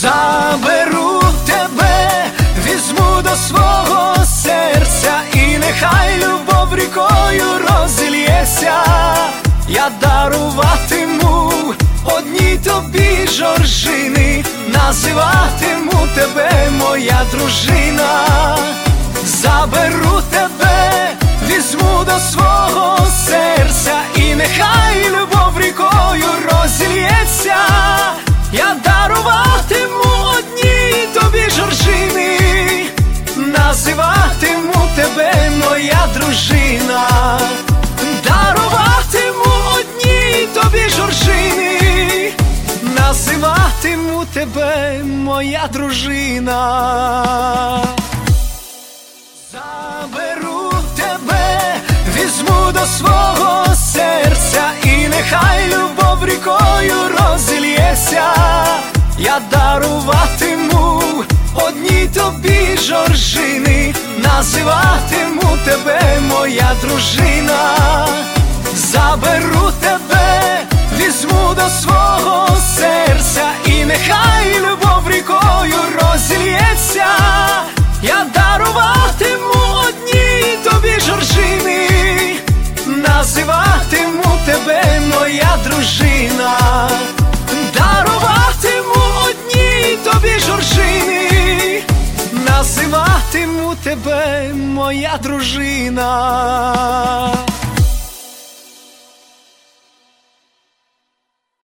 Заберу тебе, візьму до свого серця, і нехай любов рікою розільється. Я даруватиму одній тобі жоржини, називатиму тебе моя дружина. Заберу тебе, візьму до свого серця, і нехай любов рікою розільється. Я даруватиму одній тобі жоржини, називатиму тебе моя дружина. Даруватиму одній тобі жоржини, називатиму тебе моя дружина. Заберу тебе, візьму до свого серця, і нехай любов рікою розільється. Я даруватиму одній тобі жоржини, називатиму тебе моя дружина. Заберу тебе, візьму до свого серця, і нехай любов рікою розільється. Я даруватиму одній тобі жоржини, називатиму тебе моя дружина. Даруватиму одній тобі жоржини, називатиму тебе моя дружина.